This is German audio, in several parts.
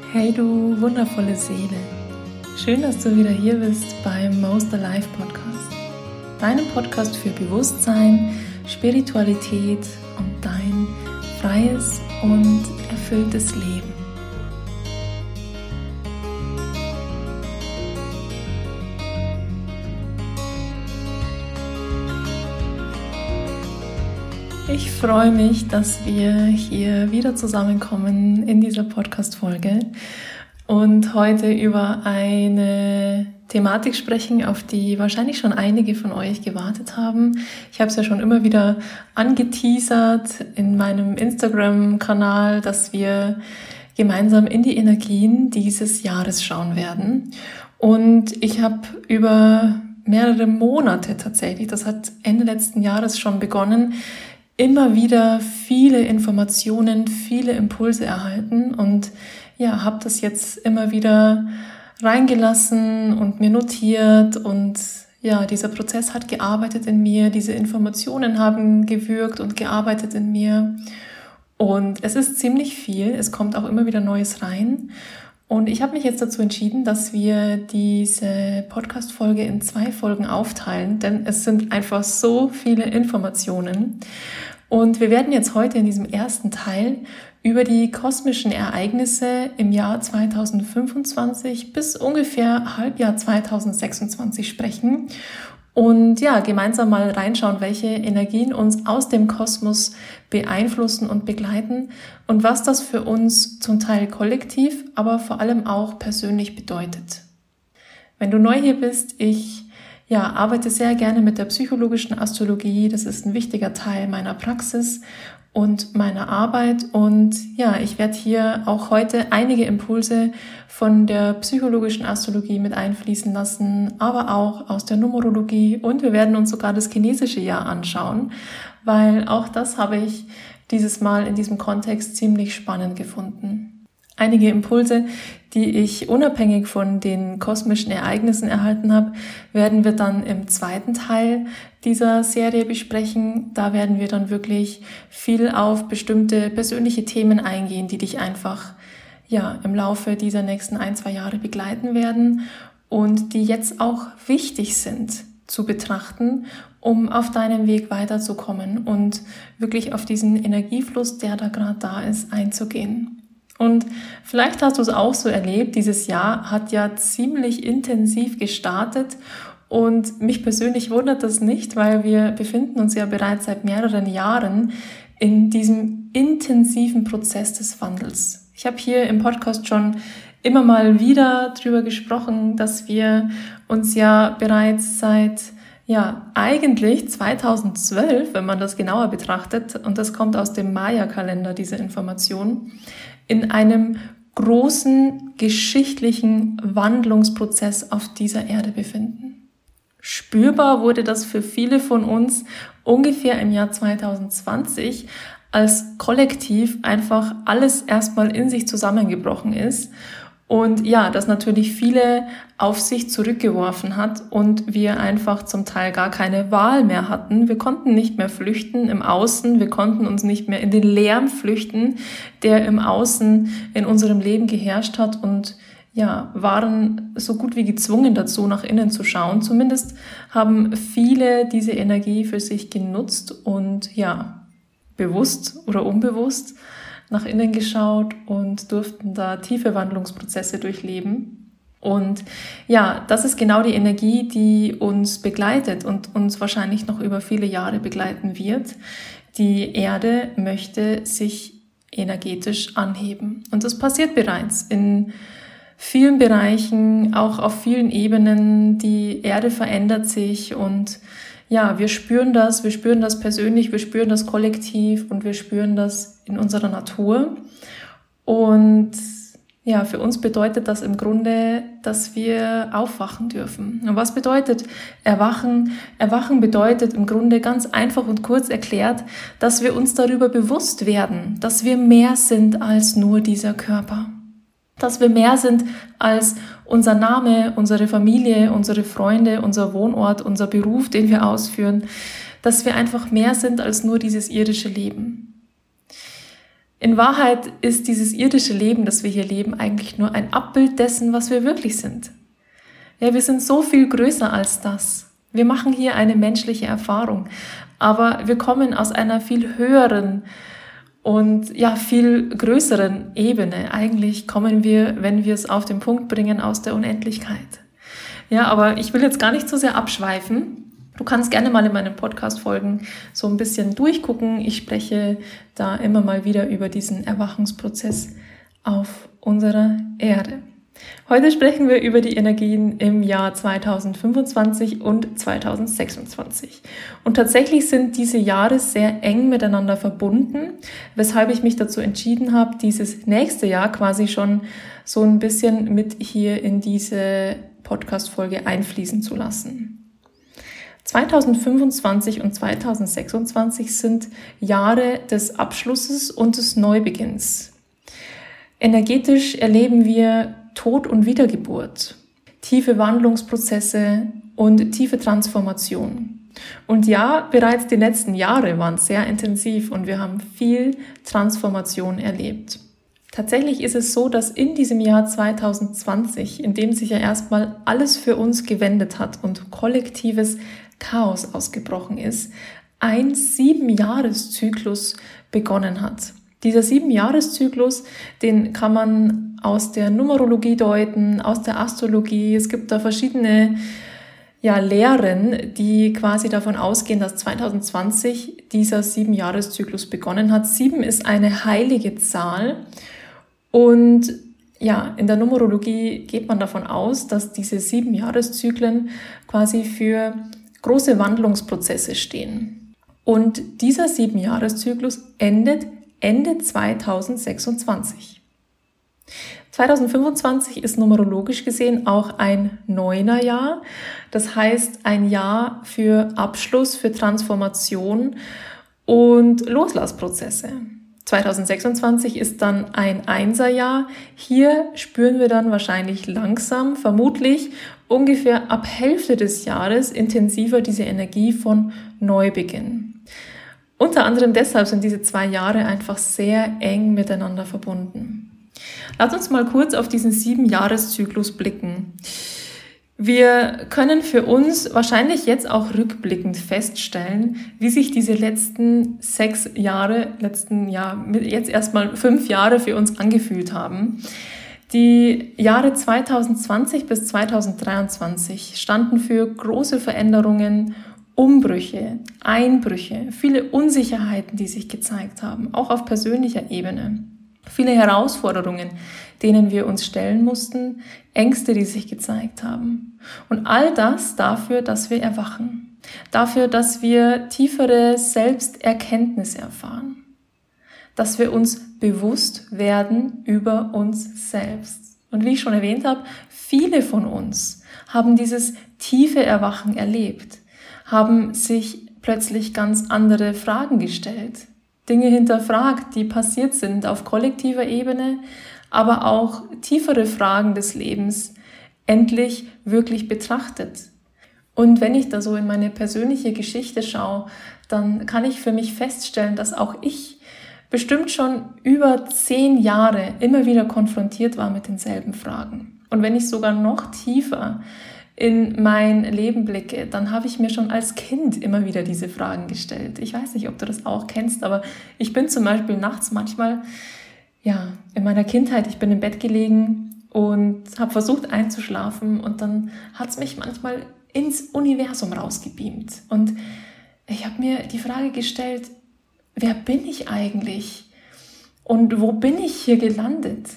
Hey du wundervolle Seele, schön, dass du wieder hier bist beim Most Alive Podcast, deinem Podcast für Bewusstsein, Spiritualität und dein freies und erfülltes Leben. Ich freue mich, dass wir hier wieder zusammenkommen in dieser Podcast-Folge und heute über eine Thematik sprechen, auf die wahrscheinlich schon einige von euch gewartet haben. Ich habe es ja schon immer wieder angeteasert in meinem Instagram-Kanal, dass wir gemeinsam in die Energien dieses Jahres schauen werden. Und ich habe über mehrere Monate tatsächlich, das hat Ende letzten Jahres schon begonnen, immer wieder viele Informationen, viele Impulse erhalten und ja, habe das jetzt immer wieder reingelassen und mir notiert und ja, dieser Prozess hat gearbeitet in mir, diese Informationen haben gewirkt und gearbeitet in mir und es ist ziemlich viel, es kommt auch immer wieder Neues rein. Und ich habe mich jetzt dazu entschieden, dass wir diese Podcast-Folge in 2 Folgen aufteilen, denn es sind einfach so viele Informationen. Und wir werden jetzt heute in diesem ersten Teil über die kosmischen Ereignisse im Jahr 2025 bis ungefähr Halbjahr 2026 sprechen und ja, gemeinsam mal reinschauen, welche Energien uns aus dem Kosmos beeinflussen und begleiten und was das für uns zum Teil kollektiv, aber vor allem auch persönlich bedeutet. Wenn du neu hier bist, ich arbeite sehr gerne mit der psychologischen Astrologie. Das ist ein wichtiger Teil meiner Praxis und meiner Arbeit. Und ja, ich werde hier auch heute einige Impulse von der psychologischen Astrologie mit einfließen lassen, aber auch aus der Numerologie. Und wir werden uns sogar das chinesische Jahr anschauen, weil auch das habe ich dieses Mal in diesem Kontext ziemlich spannend gefunden. Einige Impulse, die ich unabhängig von den kosmischen Ereignissen erhalten habe, werden wir dann im zweiten Teil dieser Serie besprechen. Da werden wir dann wirklich viel auf bestimmte persönliche Themen eingehen, die dich einfach im Laufe dieser nächsten 1-2 Jahre begleiten werden und die jetzt auch wichtig sind zu betrachten, um auf deinem Weg weiterzukommen und wirklich auf diesen Energiefluss, der da gerade da ist, einzugehen. Und vielleicht hast du es auch so erlebt, dieses Jahr hat ja ziemlich intensiv gestartet und mich persönlich wundert das nicht, weil wir befinden uns ja bereits seit mehreren Jahren in diesem intensiven Prozess des Wandels. Ich habe hier im Podcast schon immer mal wieder drüber gesprochen, dass wir uns ja bereits seit eigentlich 2012, wenn man das genauer betrachtet, und das kommt aus dem Maya-Kalender, diese Information, in einem großen geschichtlichen Wandlungsprozess auf dieser Erde befinden. Spürbar wurde das für viele von uns ungefähr im Jahr 2020, als kollektiv einfach alles erstmal in sich zusammengebrochen ist und das natürlich viele auf sich zurückgeworfen hat und wir einfach zum Teil gar keine Wahl mehr hatten. Wir konnten nicht mehr flüchten im Außen, wir konnten uns nicht mehr in den Lärm flüchten, der im Außen in unserem Leben geherrscht hat und waren so gut wie gezwungen dazu, nach innen zu schauen. Zumindest haben viele diese Energie für sich genutzt und bewusst oder unbewusst nach innen geschaut und durften da tiefe Wandlungsprozesse durchleben. Und das ist genau die Energie, die uns begleitet und uns wahrscheinlich noch über viele Jahre begleiten wird. Die Erde möchte sich energetisch anheben. Und das passiert bereits in vielen Bereichen, auch auf vielen Ebenen. Die Erde verändert sich und wir spüren das persönlich, wir spüren das kollektiv und wir spüren das in unserer Natur. Und für uns bedeutet das im Grunde, dass wir aufwachen dürfen. Und was bedeutet Erwachen? Erwachen bedeutet im Grunde ganz einfach und kurz erklärt, dass wir uns darüber bewusst werden, dass wir mehr sind als nur dieser Körper. Dass wir mehr sind als unser Name, unsere Familie, unsere Freunde, unser Wohnort, unser Beruf, den wir ausführen. Dass wir einfach mehr sind als nur dieses irdische Leben. In Wahrheit ist dieses irdische Leben, das wir hier leben, eigentlich nur ein Abbild dessen, was wir wirklich sind. Ja, wir sind so viel größer als das. Wir machen hier eine menschliche Erfahrung, aber wir kommen aus einer viel höheren und viel größeren Ebene. Eigentlich kommen wir, wenn wir es auf den Punkt bringen, aus der Unendlichkeit. Ja, aber ich will jetzt gar nicht so sehr abschweifen. Du kannst gerne mal in meinen Podcast-Folgen so ein bisschen durchgucken. Ich spreche da immer mal wieder über diesen Erwachungsprozess auf unserer Erde. Heute sprechen wir über die Energien im Jahr 2025 und 2026. Und tatsächlich sind diese Jahre sehr eng miteinander verbunden, weshalb ich mich dazu entschieden habe, dieses nächste Jahr quasi schon so ein bisschen mit hier in diese Podcast-Folge einfließen zu lassen. 2025 und 2026 sind Jahre des Abschlusses und des Neubeginns. Energetisch erleben wir Tod und Wiedergeburt, tiefe Wandlungsprozesse und tiefe Transformation. Und ja, bereits die letzten Jahre waren sehr intensiv und wir haben viel Transformation erlebt. Tatsächlich ist es so, dass in diesem Jahr 2020, in dem sich ja erstmal alles für uns gewendet hat und kollektives Chaos ausgebrochen ist, ein 7-Jahres-Zyklus begonnen hat. Dieser 7-Jahres-Zyklus, den kann man aus der Numerologie deuten, aus der Astrologie. Es gibt da verschiedene Lehren, die quasi davon ausgehen, dass 2020 dieser 7-Jahres-Zyklus begonnen hat. 7 ist eine heilige Zahl und in der Numerologie geht man davon aus, dass diese 7 Jahreszyklen quasi für große Wandlungsprozesse stehen. Und dieser 7-Jahres-Zyklus endet Ende 2026. 2025 ist numerologisch gesehen auch ein 9er-Jahr. Das heißt, ein Jahr für Abschluss, für Transformation und Loslassprozesse. 2026 ist dann ein 1er-Jahr. Hier spüren wir dann wahrscheinlich langsam, vermutlich ungefähr ab Hälfte des Jahres intensiver diese Energie von Neubeginn. Unter anderem deshalb sind diese 2 Jahre einfach sehr eng miteinander verbunden. Lass uns mal kurz auf diesen 7-Jahres-Zyklus blicken. Wir können für uns wahrscheinlich jetzt auch rückblickend feststellen, wie sich diese letzten 6 Jahre, jetzt erstmal 5 Jahre für uns angefühlt haben. Die Jahre 2020 bis 2023 standen für große Veränderungen, Umbrüche, Einbrüche, viele Unsicherheiten, die sich gezeigt haben, auch auf persönlicher Ebene. Viele Herausforderungen, denen wir uns stellen mussten, Ängste, die sich gezeigt haben. Und all das dafür, dass wir erwachen. Dafür, dass wir tiefere Selbsterkenntnisse erfahren. Dass wir uns bewusst werden über uns selbst. Und wie ich schon erwähnt habe, viele von uns haben dieses tiefe Erwachen erlebt, haben sich plötzlich ganz andere Fragen gestellt, Dinge hinterfragt, die passiert sind auf kollektiver Ebene, aber auch tiefere Fragen des Lebens endlich wirklich betrachtet. Und wenn ich da so in meine persönliche Geschichte schaue, dann kann ich für mich feststellen, dass auch ich bestimmt schon über 10 Jahre immer wieder konfrontiert war mit denselben Fragen. Und wenn ich sogar noch tiefer in mein Leben blicke, dann habe ich mir schon als Kind immer wieder diese Fragen gestellt. Ich weiß nicht, ob du das auch kennst, aber ich bin zum Beispiel nachts manchmal, in meiner Kindheit, ich bin im Bett gelegen und habe versucht einzuschlafen und dann hat es mich manchmal ins Universum rausgebeamt. Und ich habe mir die Frage gestellt, wer bin ich eigentlich? Und wo bin ich hier gelandet?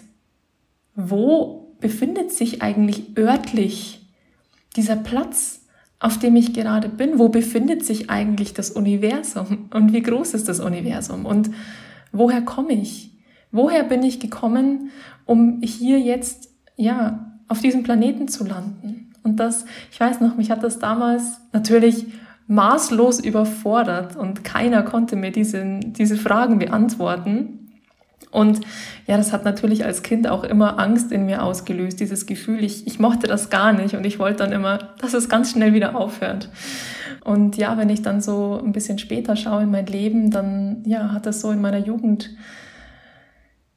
Wo befindet sich eigentlich örtlich dieser Platz, auf dem ich gerade bin? Wo befindet sich eigentlich das Universum? Und wie groß ist das Universum? Und woher komme ich? Woher bin ich gekommen, um hier jetzt, auf diesem Planeten zu landen? Und das, ich weiß noch, mich hat das damals natürlich maßlos überfordert und keiner konnte mir diese Fragen beantworten. Und das hat natürlich als Kind auch immer Angst in mir ausgelöst, dieses Gefühl, ich mochte das gar nicht und ich wollte dann immer, dass es ganz schnell wieder aufhört. Und wenn ich dann so ein bisschen später schaue in mein Leben, dann hat das so in meiner Jugend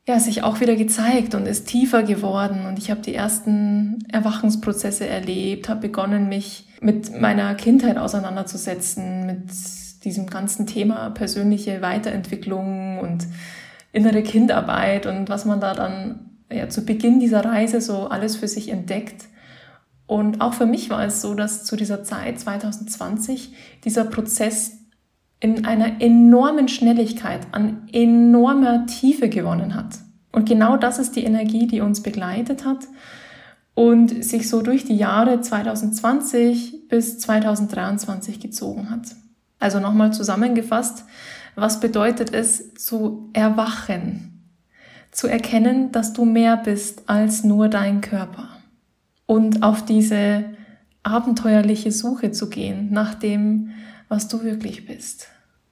sich auch wieder gezeigt und ist tiefer geworden. Und ich habe die ersten Erwachungsprozesse erlebt, habe begonnen, mich mit meiner Kindheit auseinanderzusetzen, mit diesem ganzen Thema persönliche Weiterentwicklung und innere Kindarbeit und was man da dann zu Beginn dieser Reise so alles für sich entdeckt. Und auch für mich war es so, dass zu dieser Zeit 2020 dieser Prozess in einer enormen Schnelligkeit, an enormer Tiefe gewonnen hat. Und genau das ist die Energie, die uns begleitet hat und sich so durch die Jahre 2020 bis 2023 gezogen hat. Also nochmal zusammengefasst, was bedeutet es zu erwachen? Zu erkennen, dass du mehr bist als nur dein Körper. Und auf diese abenteuerliche Suche zu gehen nach dem, was du wirklich bist.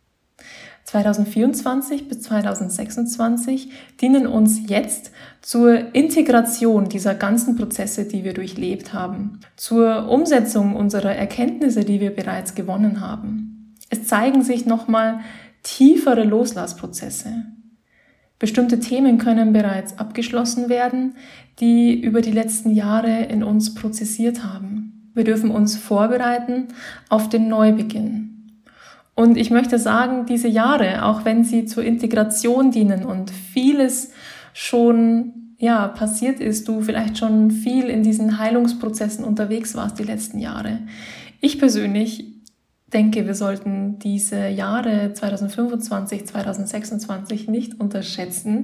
2024 bis 2026 dienen uns jetzt zur Integration dieser ganzen Prozesse, die wir durchlebt haben, zur Umsetzung unserer Erkenntnisse, die wir bereits gewonnen haben. Es zeigen sich nochmal tiefere Loslassprozesse. Bestimmte Themen können bereits abgeschlossen werden, die über die letzten Jahre in uns prozessiert haben. Wir dürfen uns vorbereiten auf den Neubeginn. Und ich möchte sagen, diese Jahre, auch wenn sie zur Integration dienen und vieles schon passiert ist, du vielleicht schon viel in diesen Heilungsprozessen unterwegs warst die letzten Jahre. Ich persönlich denke, wir sollten diese Jahre 2025, 2026 nicht unterschätzen.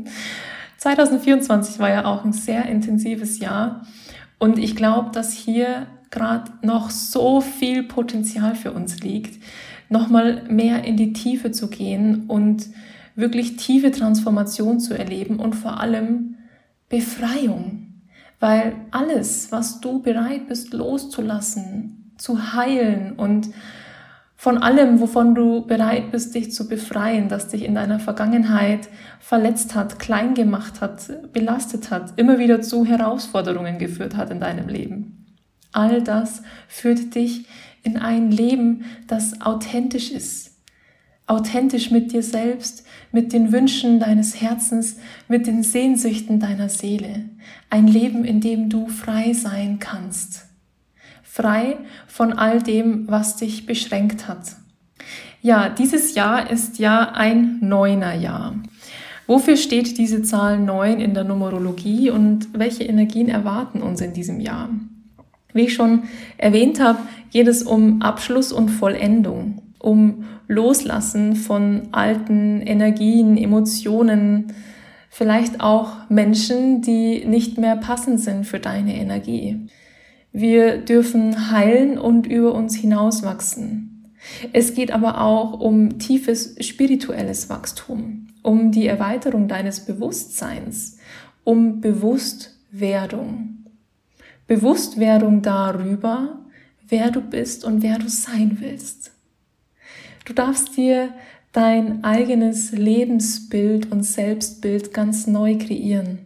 2024 war ja auch ein sehr intensives Jahr und ich glaube, dass hier gerade noch so viel Potenzial für uns liegt, nochmal mehr in die Tiefe zu gehen und wirklich tiefe Transformation zu erleben und vor allem Befreiung. Weil alles, was du bereit bist loszulassen, zu heilen und von allem, wovon du bereit bist, dich zu befreien, das dich in deiner Vergangenheit verletzt hat, klein gemacht hat, belastet hat, immer wieder zu Herausforderungen geführt hat in deinem Leben. All das führt dich in ein Leben, das authentisch ist. Authentisch mit dir selbst, mit den Wünschen deines Herzens, mit den Sehnsüchten deiner Seele. Ein Leben, in dem du frei sein kannst. Frei von all dem, was dich beschränkt hat. Ja, dieses Jahr ist ja ein Neunerjahr. Wofür steht diese Zahl 9 in der Numerologie und welche Energien erwarten uns in diesem Jahr? Wie ich schon erwähnt habe, geht es um Abschluss und Vollendung, um Loslassen von alten Energien, Emotionen, vielleicht auch Menschen, die nicht mehr passend sind für deine Energie. Wir dürfen heilen und über uns hinauswachsen. Es geht aber auch um tiefes spirituelles Wachstum, um die Erweiterung deines Bewusstseins, um Bewusstwerdung. Bewusstwerdung darüber, wer du bist und wer du sein willst. Du darfst dir dein eigenes Lebensbild und Selbstbild ganz neu kreieren.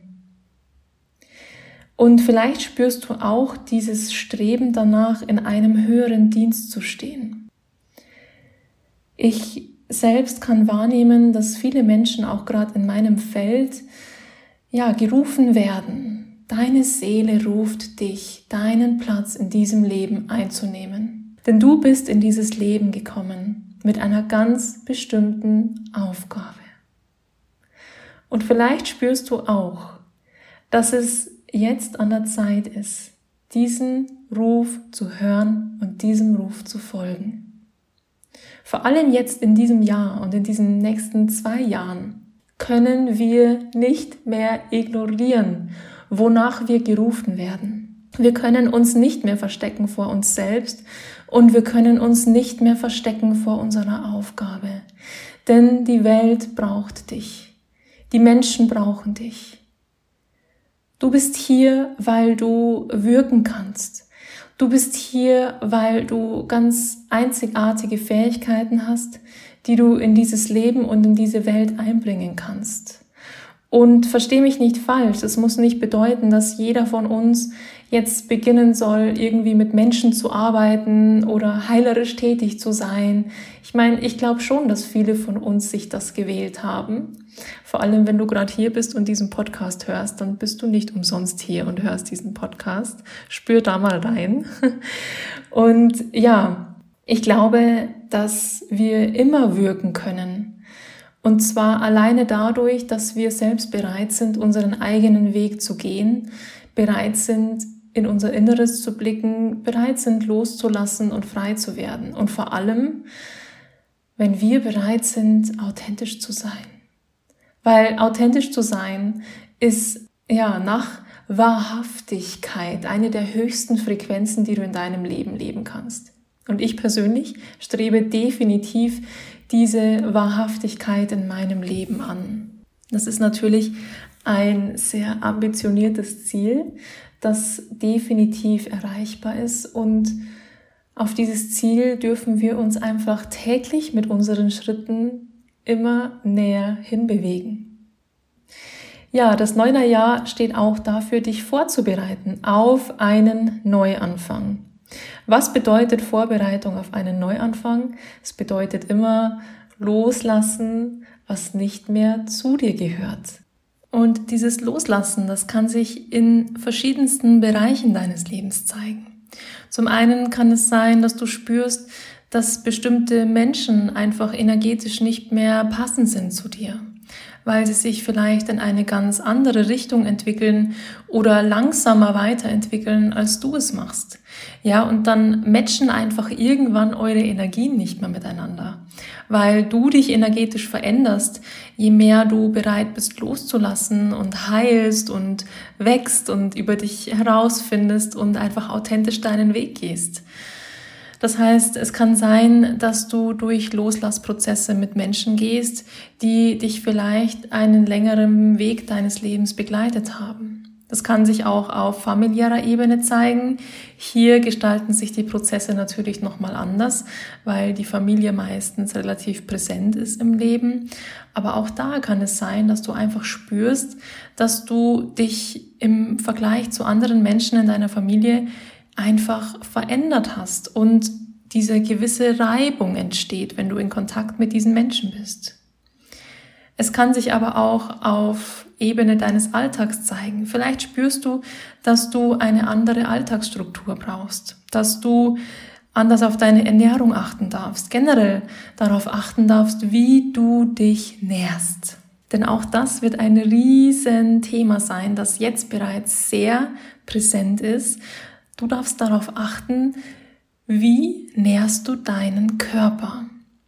Und vielleicht spürst du auch dieses Streben danach, in einem höheren Dienst zu stehen. Ich selbst kann wahrnehmen, dass viele Menschen auch gerade in meinem Feld gerufen werden. Deine Seele ruft dich, deinen Platz in diesem Leben einzunehmen. Denn du bist in dieses Leben gekommen mit einer ganz bestimmten Aufgabe. Und vielleicht spürst du auch, dass es jetzt an der Zeit ist, diesen Ruf zu hören und diesem Ruf zu folgen. Vor allem jetzt in diesem Jahr und in diesen nächsten 2 Jahren können wir nicht mehr ignorieren, wonach wir gerufen werden. Wir können uns nicht mehr verstecken vor uns selbst und wir können uns nicht mehr verstecken vor unserer Aufgabe. Denn die Welt braucht dich. Die Menschen brauchen dich. Du bist hier, weil du wirken kannst. Du bist hier, weil du ganz einzigartige Fähigkeiten hast, die du in dieses Leben und in diese Welt einbringen kannst. Und versteh mich nicht falsch, es muss nicht bedeuten, dass jeder von uns jetzt beginnen soll, irgendwie mit Menschen zu arbeiten oder heilerisch tätig zu sein. Ich meine, ich glaube schon, dass viele von uns sich das gewählt haben. Vor allem, wenn du gerade hier bist und diesen Podcast hörst, dann bist du nicht umsonst hier und hörst diesen Podcast. Spür da mal rein. Und ja, ich glaube, dass wir immer wirken können. Und zwar alleine dadurch, dass wir selbst bereit sind, unseren eigenen Weg zu gehen, bereit sind, in unser Inneres zu blicken, bereit sind, loszulassen und frei zu werden. Und vor allem, wenn wir bereit sind, authentisch zu sein. Weil authentisch zu sein ist ja nach Wahrhaftigkeit eine der höchsten Frequenzen, die du in deinem Leben leben kannst. Und ich persönlich strebe definitiv diese Wahrhaftigkeit in meinem Leben an. Das ist natürlich ein sehr ambitioniertes Ziel, das definitiv erreichbar ist, und auf dieses Ziel dürfen wir uns einfach täglich mit unseren Schritten immer näher hinbewegen. Ja, das Neunerjahr steht auch dafür, dich vorzubereiten auf einen Neuanfang. Was bedeutet Vorbereitung auf einen Neuanfang? Es bedeutet immer loslassen, was nicht mehr zu dir gehört. Und dieses Loslassen, das kann sich in verschiedensten Bereichen deines Lebens zeigen. Zum einen kann es sein, dass du spürst, dass bestimmte Menschen einfach energetisch nicht mehr passend sind zu dir, weil sie sich vielleicht in eine ganz andere Richtung entwickeln oder langsamer weiterentwickeln, als du es machst. Ja, und dann matchen einfach irgendwann eure Energien nicht mehr miteinander, weil du dich energetisch veränderst, je mehr du bereit bist loszulassen und heilst und wächst und über dich herausfindest und einfach authentisch deinen Weg gehst. Das heißt, es kann sein, dass du durch Loslassprozesse mit Menschen gehst, die dich vielleicht einen längeren Weg deines Lebens begleitet haben. Das kann sich auch auf familiärer Ebene zeigen. Hier gestalten sich die Prozesse natürlich nochmal anders, weil die Familie meistens relativ präsent ist im Leben. Aber auch da kann es sein, dass du einfach spürst, dass du dich im Vergleich zu anderen Menschen in deiner Familie einfach verändert hast und diese gewisse Reibung entsteht, wenn du in Kontakt mit diesen Menschen bist. Es kann sich aber auch auf Ebene deines Alltags zeigen. Vielleicht spürst du, dass du eine andere Alltagsstruktur brauchst, dass du anders auf deine Ernährung achten darfst, generell darauf achten darfst, wie du dich nährst. Denn auch das wird ein riesen Thema sein, das jetzt bereits sehr präsent ist. Du darfst darauf achten, wie nährst du deinen Körper?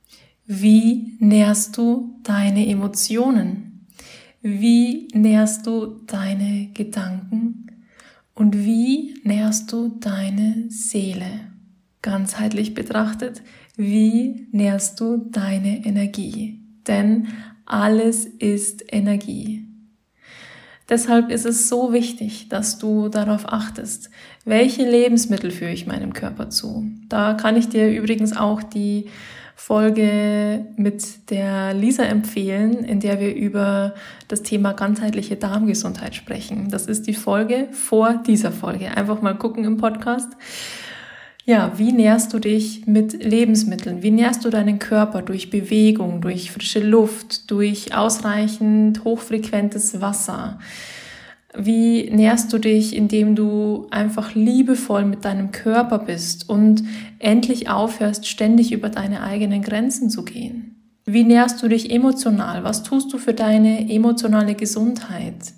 Wie nährst du deine Emotionen? Wie nährst du deine Gedanken? Und wie nährst du deine Seele? Ganzheitlich betrachtet, wie nährst du deine Energie? Denn alles ist Energie. Deshalb ist es so wichtig, dass du darauf achtest, welche Lebensmittel führe ich meinem Körper zu. Da kann ich dir übrigens auch die Folge mit der Lisa empfehlen, in der wir über das Thema ganzheitliche Darmgesundheit sprechen. Das ist die Folge vor dieser Folge. Einfach mal gucken im Podcast. Ja, wie nährst du dich mit Lebensmitteln? Wie nährst du deinen Körper durch Bewegung, durch frische Luft, durch ausreichend hochfrequentes Wasser? Wie nährst du dich, indem du einfach liebevoll mit deinem Körper bist und endlich aufhörst, ständig über deine eigenen Grenzen zu gehen? Wie nährst du dich emotional? Was tust du für deine emotionale Gesundheit?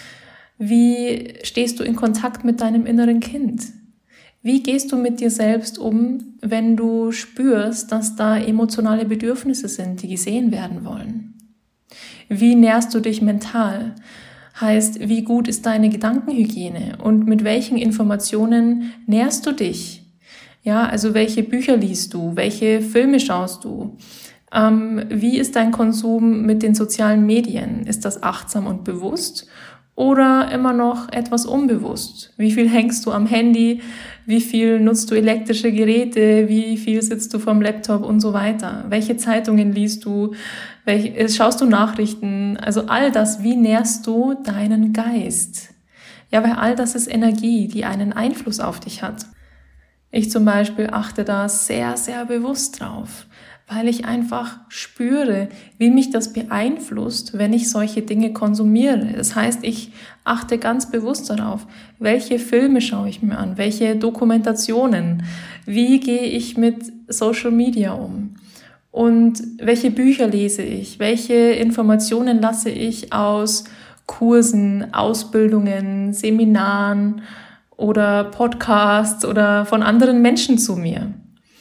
Wie stehst du in Kontakt mit deinem inneren Kind? Wie gehst du mit dir selbst um, wenn du spürst, dass da emotionale Bedürfnisse sind, die gesehen werden wollen? Wie nährst du dich mental? Heißt, wie gut ist deine Gedankenhygiene und mit welchen Informationen nährst du dich? Ja, also welche Bücher liest du? Welche Filme schaust du? Wie ist dein Konsum mit den sozialen Medien? Ist das achtsam und bewusst? oder immer noch etwas unbewusst? Wie viel hängst du am Handy? Wie viel nutzt du elektrische Geräte? Wie viel sitzt du vorm Laptop und so weiter? Welche Zeitungen liest du? Schaust du Nachrichten? Also all das, wie nährst du deinen Geist? Ja, weil all das ist Energie, die einen Einfluss auf dich hat. Ich zum Beispiel achte da sehr, sehr bewusst drauf, weil ich einfach spüre, wie mich das beeinflusst, wenn ich solche Dinge konsumiere. Das heißt, ich achte ganz bewusst darauf, welche Filme schaue ich mir an, welche Dokumentationen, wie gehe ich mit Social Media um und welche Bücher lese ich, welche Informationen lasse ich aus Kursen, Ausbildungen, Seminaren oder Podcasts oder von anderen Menschen zu mir.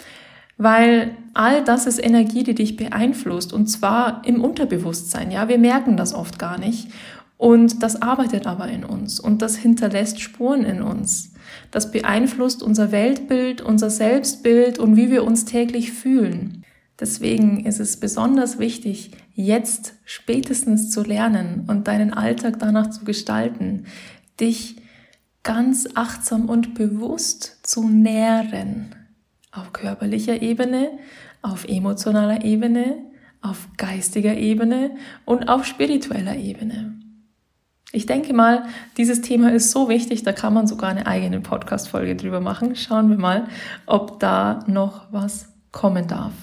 Weil all das ist Energie, die dich beeinflusst und zwar im Unterbewusstsein. Ja, wir merken das oft gar nicht und das arbeitet aber in uns und das hinterlässt Spuren in uns. Das beeinflusst unser Weltbild, unser Selbstbild und wie wir uns täglich fühlen. Deswegen ist es besonders wichtig, jetzt spätestens zu lernen und deinen Alltag danach zu gestalten, dich ganz achtsam und bewusst zu nähren. Auf körperlicher Ebene, auf emotionaler Ebene, auf geistiger Ebene und auf spiritueller Ebene. Ich denke mal, dieses Thema ist so wichtig, da kann man sogar eine eigene Podcast-Folge drüber machen. Schauen wir mal, ob da noch was kommen darf.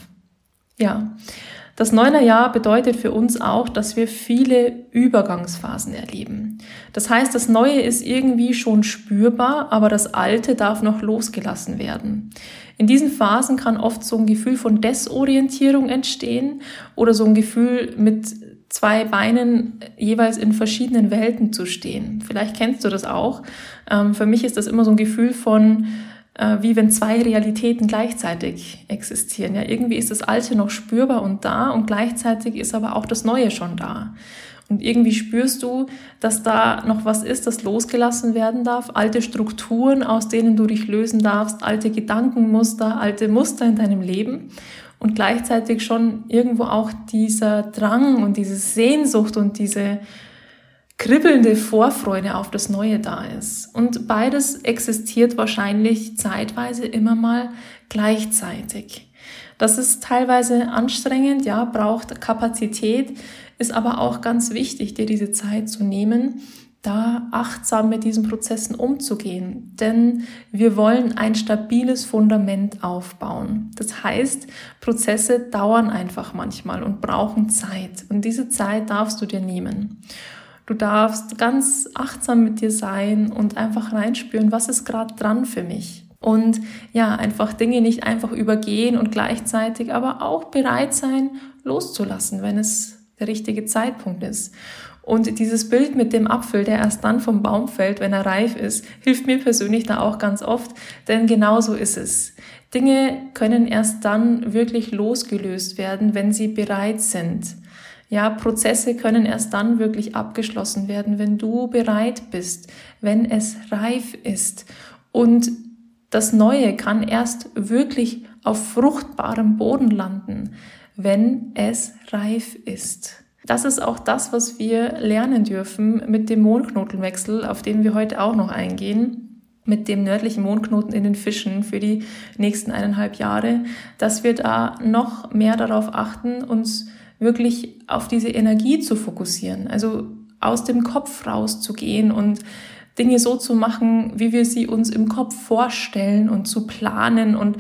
Ja, das Neunerjahr bedeutet für uns auch, dass wir viele Übergangsphasen erleben. Das heißt, das Neue ist irgendwie schon spürbar, aber das Alte darf noch losgelassen werden. In diesen Phasen kann oft so ein Gefühl von Desorientierung entstehen oder so ein Gefühl, mit zwei Beinen jeweils in verschiedenen Welten zu stehen. Vielleicht kennst du das auch. Für mich ist das immer so ein Gefühl von, wie wenn zwei Realitäten gleichzeitig existieren. Ja, irgendwie ist das Alte noch spürbar und da und gleichzeitig ist aber auch das Neue schon da. Und irgendwie spürst du, dass da noch was ist, das losgelassen werden darf, alte Strukturen, aus denen du dich lösen darfst, alte Gedankenmuster, alte Muster in deinem Leben und gleichzeitig schon irgendwo auch dieser Drang und diese Sehnsucht und diese kribbelnde Vorfreude auf das Neue da ist. Und beides existiert wahrscheinlich zeitweise immer mal gleichzeitig. Das ist teilweise anstrengend, ja, braucht Kapazität, ist aber auch ganz wichtig, dir diese Zeit zu nehmen, da achtsam mit diesen Prozessen umzugehen. Denn wir wollen ein stabiles Fundament aufbauen. Das heißt, Prozesse dauern einfach manchmal und brauchen Zeit. Und diese Zeit darfst du dir nehmen. Du darfst ganz achtsam mit dir sein und einfach reinspüren, was ist gerade dran für mich. Und ja, einfach Dinge nicht einfach übergehen und gleichzeitig aber auch bereit sein, loszulassen, wenn es der richtige Zeitpunkt ist. Und dieses Bild mit dem Apfel, der erst dann vom Baum fällt, wenn er reif ist, hilft mir persönlich da auch ganz oft, denn genauso ist es. Dinge können erst dann wirklich losgelöst werden, wenn sie bereit sind. Ja, Prozesse können erst dann wirklich abgeschlossen werden, wenn du bereit bist, wenn es reif ist. Und das Neue kann erst wirklich auf fruchtbarem Boden landen, wenn es reif ist. Das ist auch das, was wir lernen dürfen mit dem Mondknotenwechsel, auf den wir heute auch noch eingehen, mit dem nördlichen Mondknoten in den Fischen für die nächsten 1,5 Jahre, dass wir da noch mehr darauf achten, uns wirklich auf diese Energie zu fokussieren, also aus dem Kopf rauszugehen und Dinge so zu machen, wie wir sie uns im Kopf vorstellen und zu planen und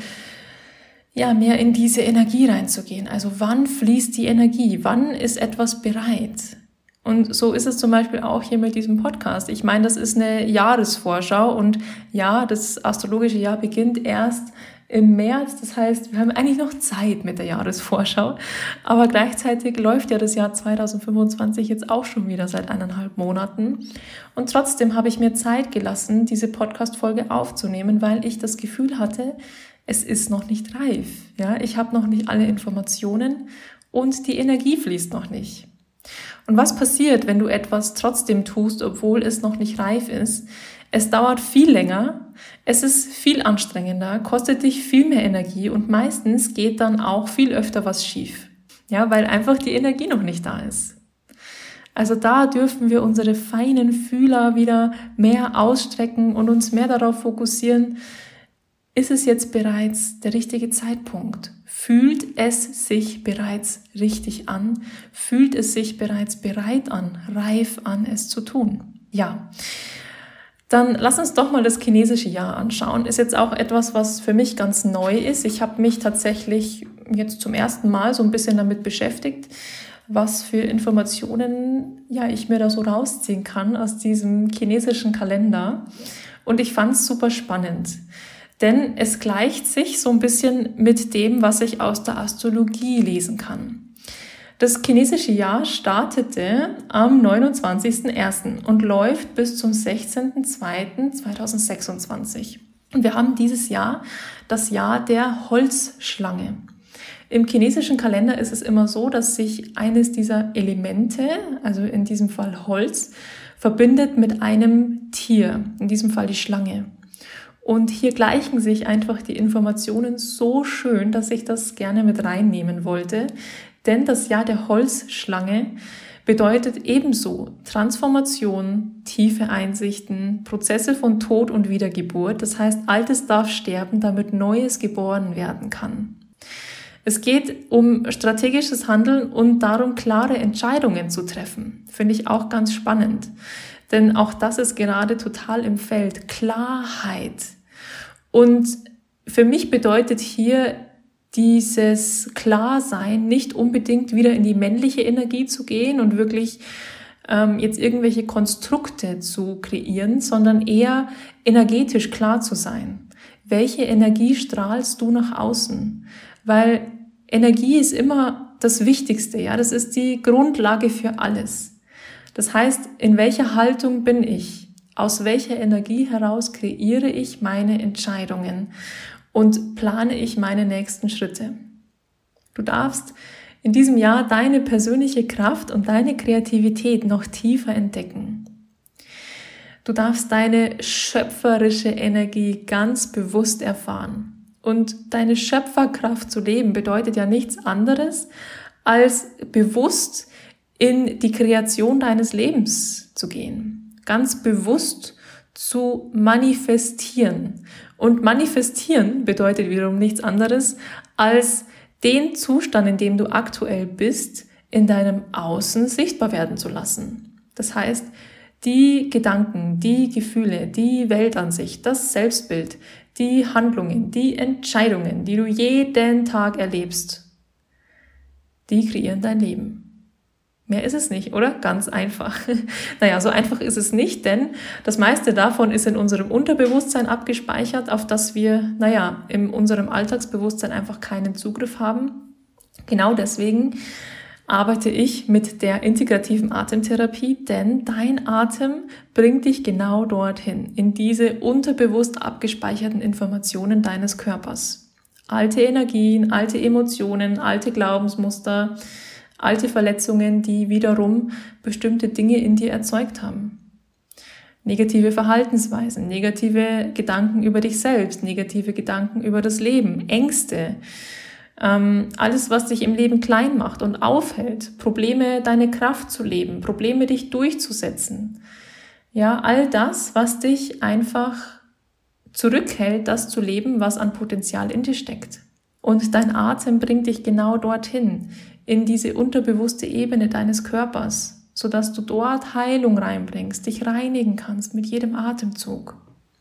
ja, mehr in diese Energie reinzugehen. Also wann fließt die Energie? Wann ist etwas bereit? Und so ist es zum Beispiel auch hier mit diesem Podcast. Ich meine, das ist eine Jahresvorschau und ja, das astrologische Jahr beginnt erst im März. Das heißt, wir haben eigentlich noch Zeit mit der Jahresvorschau. Aber gleichzeitig läuft ja das Jahr 2025 jetzt auch schon wieder seit 1,5 Monaten. Und trotzdem habe ich mir Zeit gelassen, diese Podcast-Folge aufzunehmen, weil ich das Gefühl hatte, es ist noch nicht reif. Ja, ich habe noch nicht alle Informationen und die Energie fließt noch nicht. Und was passiert, wenn du etwas trotzdem tust, obwohl es noch nicht reif ist? Es dauert viel länger, es ist viel anstrengender, kostet dich viel mehr Energie und meistens geht dann auch viel öfter was schief. Ja, weil einfach die Energie noch nicht da ist. Also da dürfen wir unsere feinen Fühler wieder mehr ausstrecken und uns mehr darauf fokussieren, ist es jetzt bereits der richtige Zeitpunkt? Fühlt es sich bereits richtig an? Fühlt es sich bereits bereit an, reif an, es zu tun? Ja, dann lass uns doch mal das chinesische Jahr anschauen. Ist jetzt auch etwas, was für mich ganz neu ist. Ich habe mich tatsächlich jetzt zum ersten Mal so ein bisschen damit beschäftigt, was für Informationen ich mir da so rausziehen kann aus diesem chinesischen Kalender. Und ich fand es super spannend. Denn es gleicht sich so ein bisschen mit dem, was ich aus der Astrologie lesen kann. Das chinesische Jahr startete am 29.01. und läuft bis zum 16.02.2026. Und wir haben dieses Jahr das Jahr der Holzschlange. Im chinesischen Kalender ist es immer so, dass sich eines dieser Elemente, also in diesem Fall Holz, verbindet mit einem Tier, in diesem Fall die Schlange. Und hier gleichen sich einfach die Informationen so schön, dass ich das gerne mit reinnehmen wollte. Denn das Jahr der Holzschlange bedeutet ebenso Transformation, tiefe Einsichten, Prozesse von Tod und Wiedergeburt. Das heißt, Altes darf sterben, damit Neues geboren werden kann. Es geht um strategisches Handeln und darum, klare Entscheidungen zu treffen. Finde ich auch ganz spannend. Denn auch das ist gerade total im Feld. Klarheit. Und für mich bedeutet hier dieses Klarsein nicht unbedingt wieder in die männliche Energie zu gehen und wirklich jetzt irgendwelche Konstrukte zu kreieren, sondern eher energetisch klar zu sein. Welche Energie strahlst du nach außen? Weil Energie ist immer das Wichtigste, ja, das ist die Grundlage für alles. Das heißt, in welcher Haltung bin ich? Aus welcher Energie heraus kreiere ich meine Entscheidungen und plane ich meine nächsten Schritte? Du darfst in diesem Jahr deine persönliche Kraft und deine Kreativität noch tiefer entdecken. Du darfst deine schöpferische Energie ganz bewusst erfahren. Und deine Schöpferkraft zu leben bedeutet ja nichts anderes, als bewusst in die Kreation deines Lebens zu gehen. Ganz bewusst zu manifestieren. Und manifestieren bedeutet wiederum nichts anderes, als den Zustand, in dem du aktuell bist, in deinem Außen sichtbar werden zu lassen. Das heißt, die Gedanken, die Gefühle, die Weltansicht, das Selbstbild, die Handlungen, die Entscheidungen, die du jeden Tag erlebst, die kreieren dein Leben. Mehr ist es nicht, oder? Ganz einfach. Naja, so einfach ist es nicht, denn das meiste davon ist in unserem Unterbewusstsein abgespeichert, auf das wir, in unserem Alltagsbewusstsein einfach keinen Zugriff haben. Genau deswegen arbeite ich mit der integrativen Atemtherapie, denn dein Atem bringt dich genau dorthin, in diese unterbewusst abgespeicherten Informationen deines Körpers. Alte Energien, alte Emotionen, alte Glaubensmuster, alte Verletzungen, die wiederum bestimmte Dinge in dir erzeugt haben. Negative Verhaltensweisen, negative Gedanken über dich selbst, negative Gedanken über das Leben, Ängste, alles, was dich im Leben klein macht und aufhält, Probleme, deine Kraft zu leben, Probleme, dich durchzusetzen. Ja, all das, was dich einfach zurückhält, das zu leben, was an Potenzial in dir steckt. Und dein Atem bringt dich genau dorthin, in diese unterbewusste Ebene deines Körpers, sodass du dort Heilung reinbringst, dich reinigen kannst mit jedem Atemzug.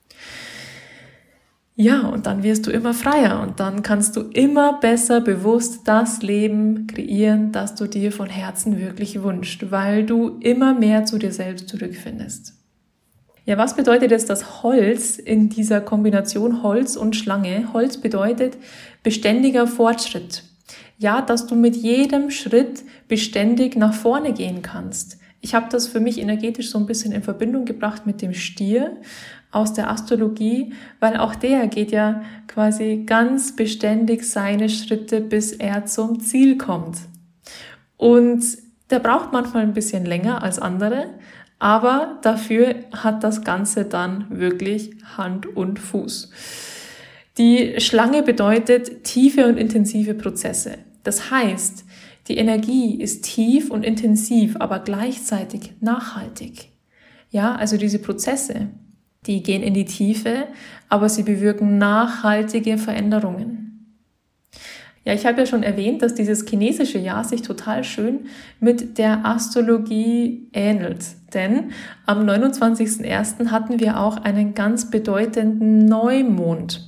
Ja, und dann wirst du immer freier und dann kannst du immer besser bewusst das Leben kreieren, das du dir von Herzen wirklich wünschst, weil du immer mehr zu dir selbst zurückfindest. Ja, was bedeutet jetzt das Holz in dieser Kombination Holz und Schlange? Holz bedeutet beständiger Fortschritt. Ja, dass du mit jedem Schritt beständig nach vorne gehen kannst. Ich habe das für mich energetisch so ein bisschen in Verbindung gebracht mit dem Stier aus der Astrologie, weil auch der geht ja quasi ganz beständig seine Schritte, bis er zum Ziel kommt. Und der braucht manchmal ein bisschen länger als andere, aber dafür hat das Ganze dann wirklich Hand und Fuß. Die Schlange bedeutet tiefe und intensive Prozesse. Das heißt, Die Energie ist tief und intensiv, aber gleichzeitig nachhaltig. Ja, also diese Prozesse, die gehen in die Tiefe, aber sie bewirken nachhaltige Veränderungen. Ja, ich habe ja schon erwähnt, dass dieses chinesische Jahr sich total schön mit der Astrologie ähnelt. Denn am 29.01. hatten wir auch einen ganz bedeutenden Neumond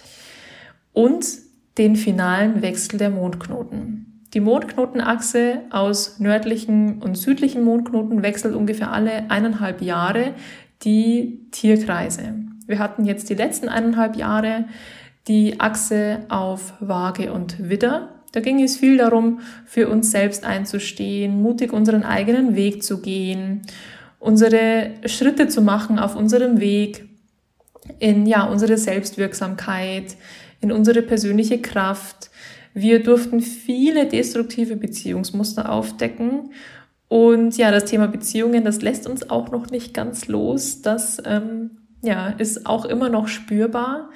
und den finalen Wechsel der Mondknoten. Die Mondknotenachse aus nördlichen und südlichen Mondknoten wechselt ungefähr alle 1,5 Jahre die Tierkreise. Wir hatten jetzt die letzten 1,5 Jahre die Achse auf Waage und Widder. Da ging es viel darum, für uns selbst einzustehen, mutig unseren eigenen Weg zu gehen, unsere Schritte zu machen auf unserem Weg in unsere Selbstwirksamkeit, in unsere persönliche Kraft. Wir durften viele destruktive Beziehungsmuster aufdecken. Und das Thema Beziehungen, das lässt uns auch noch nicht ganz los. Das ist auch immer noch spürbar.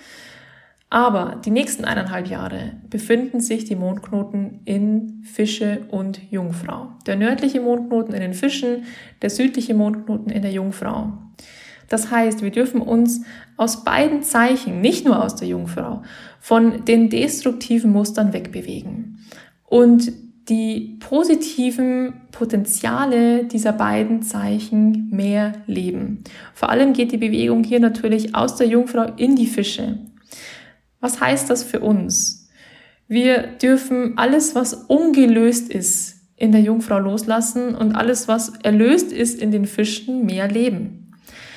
Aber die nächsten 1,5 Jahre befinden sich die Mondknoten in Fische und Jungfrau. Der nördliche Mondknoten in den Fischen, der südliche Mondknoten in der Jungfrau. Das heißt, wir dürfen uns aus beiden Zeichen, nicht nur aus der Jungfrau, von den destruktiven Mustern wegbewegen und die positiven Potenziale dieser beiden Zeichen mehr leben. Vor allem geht die Bewegung hier natürlich aus der Jungfrau in die Fische. Was heißt das für uns? Wir dürfen alles, was ungelöst ist, in der Jungfrau loslassen und alles, was erlöst ist, in den Fischen mehr leben.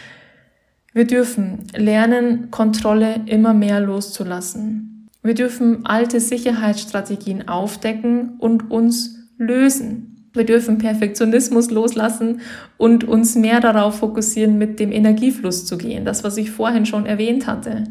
Wir dürfen lernen, Kontrolle immer mehr loszulassen. Wir dürfen alte Sicherheitsstrategien aufdecken und uns lösen. Wir dürfen Perfektionismus loslassen und uns mehr darauf fokussieren, mit dem Energiefluss zu gehen. Das, was ich vorhin schon erwähnt hatte.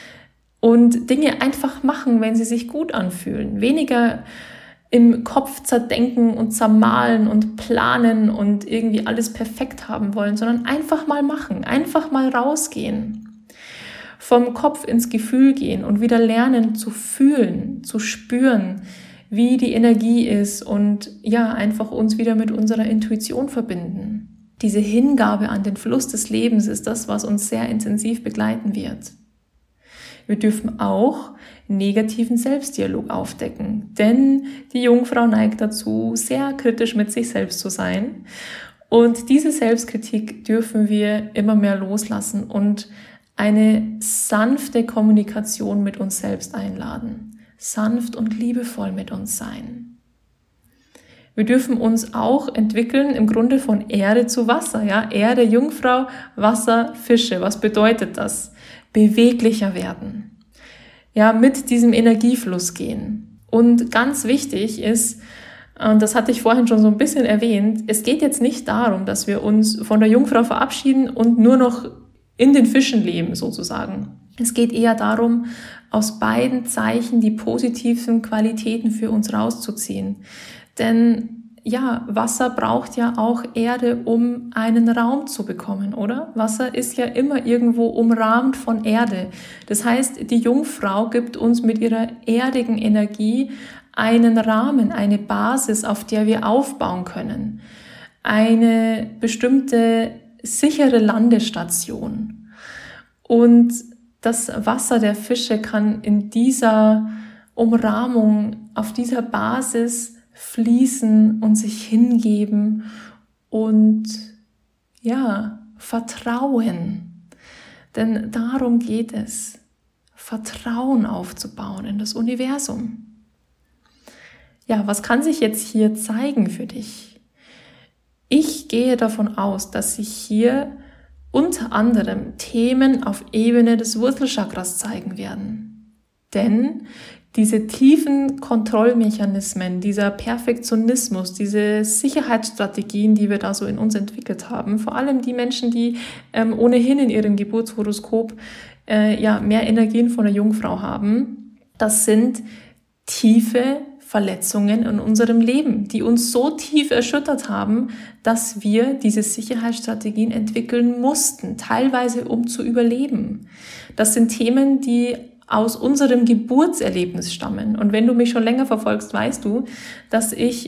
Und Dinge einfach machen, wenn sie sich gut anfühlen. Weniger im Kopf zerdenken und zermahlen und planen und irgendwie alles perfekt haben wollen, sondern einfach mal machen, einfach mal rausgehen. Vom Kopf ins Gefühl gehen und wieder lernen zu fühlen, zu spüren, wie die Energie ist und einfach uns wieder mit unserer Intuition verbinden. Diese Hingabe an den Fluss des Lebens ist das, was uns sehr intensiv begleiten wird. Wir dürfen auch negativen Selbstdialog aufdecken, denn die Jungfrau neigt dazu, sehr kritisch mit sich selbst zu sein. Und diese Selbstkritik dürfen wir immer mehr loslassen und eine sanfte Kommunikation mit uns selbst einladen, sanft und liebevoll mit uns sein. Wir dürfen uns auch entwickeln, im Grunde von Erde zu Wasser. Erde, Jungfrau, Wasser, Fische. Was bedeutet das? Beweglicher werden. Mit diesem Energiefluss gehen. Und ganz wichtig ist, und das hatte ich vorhin schon so ein bisschen erwähnt, es geht jetzt nicht darum, dass wir uns von der Jungfrau verabschieden und nur noch in den Fischen leben, sozusagen. Es geht eher darum, aus beiden Zeichen die positiven Qualitäten für uns rauszuziehen. Denn Wasser braucht ja auch Erde, um einen Raum zu bekommen, oder? Wasser ist ja immer irgendwo umrahmt von Erde. Das heißt, die Jungfrau gibt uns mit ihrer erdigen Energie einen Rahmen, eine Basis, auf der wir aufbauen können. Eine bestimmte sichere Landestation. Und das Wasser der Fische kann in dieser Umrahmung, auf dieser Basis fließen und sich hingeben und vertrauen. Denn darum geht es, Vertrauen aufzubauen in das Universum. Was kann sich jetzt hier zeigen für dich? Ich gehe davon aus, dass sich hier unter anderem Themen auf Ebene des Wurzelchakras zeigen werden. Denn diese tiefen Kontrollmechanismen, dieser Perfektionismus, diese Sicherheitsstrategien, die wir da so in uns entwickelt haben, vor allem die Menschen, die ohnehin in ihrem Geburtshoroskop mehr Energien von der Jungfrau haben, das sind tiefe Verletzungen in unserem Leben, die uns so tief erschüttert haben, dass wir diese Sicherheitsstrategien entwickeln mussten, teilweise um zu überleben. Das sind Themen, die aus unserem Geburtserlebnis stammen. Und wenn du mich schon länger verfolgst, weißt du, dass ich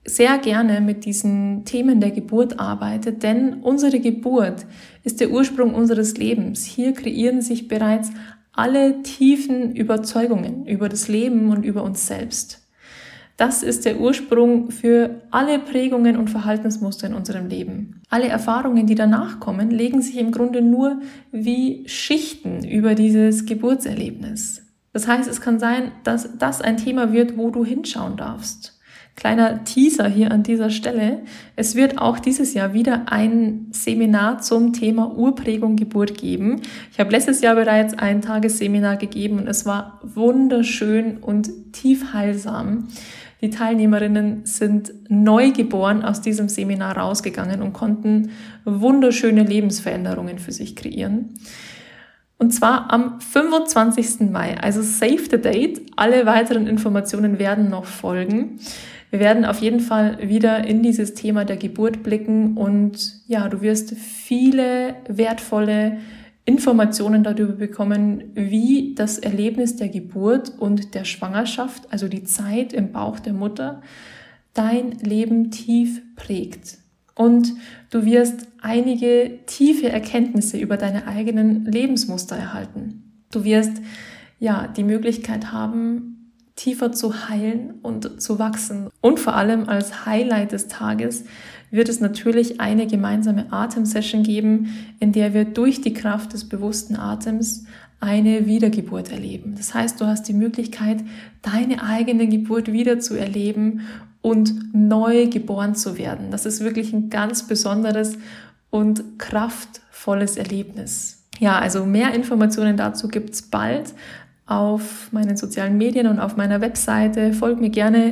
sehr gerne mit diesen Themen der Geburt arbeite, denn unsere Geburt ist der Ursprung unseres Lebens. Hier kreieren sich bereits alle tiefen Überzeugungen über das Leben und über uns selbst. Das ist der Ursprung für alle Prägungen und Verhaltensmuster in unserem Leben. Alle Erfahrungen, die danach kommen, legen sich im Grunde nur wie Schichten über dieses Geburtserlebnis. Das heißt, es kann sein, dass das ein Thema wird, wo du hinschauen darfst. Kleiner Teaser hier an dieser Stelle. Es wird auch dieses Jahr wieder ein Seminar zum Thema Urprägung Geburt geben. Ich habe letztes Jahr bereits ein Tagesseminar gegeben und es war wunderschön und tief heilsam. Die Teilnehmerinnen sind neugeboren aus diesem Seminar rausgegangen und konnten wunderschöne Lebensveränderungen für sich kreieren. Und zwar am 25. Mai, also save the date. Alle weiteren Informationen werden noch folgen. Wir werden auf jeden Fall wieder in dieses Thema der Geburt blicken und ja, du wirst viele wertvolle Informationen darüber bekommen, wie das Erlebnis der Geburt und der Schwangerschaft, also die Zeit im Bauch der Mutter, dein Leben tief prägt. Und du wirst einige tiefe Erkenntnisse über deine eigenen Lebensmuster erhalten. Du wirst ja die Möglichkeit haben, tiefer zu heilen und zu wachsen. Und vor allem als Highlight des Tages wird es natürlich eine gemeinsame Atemsession geben, in der wir durch die Kraft des bewussten Atems eine Wiedergeburt erleben. Das heißt, du hast die Möglichkeit, deine eigene Geburt wieder zu erleben und neu geboren zu werden. Das ist wirklich ein ganz besonderes und kraftvolles Erlebnis. Ja, also mehr Informationen dazu gibt's bald auf meinen sozialen Medien und auf meiner Webseite. Folg mir gerne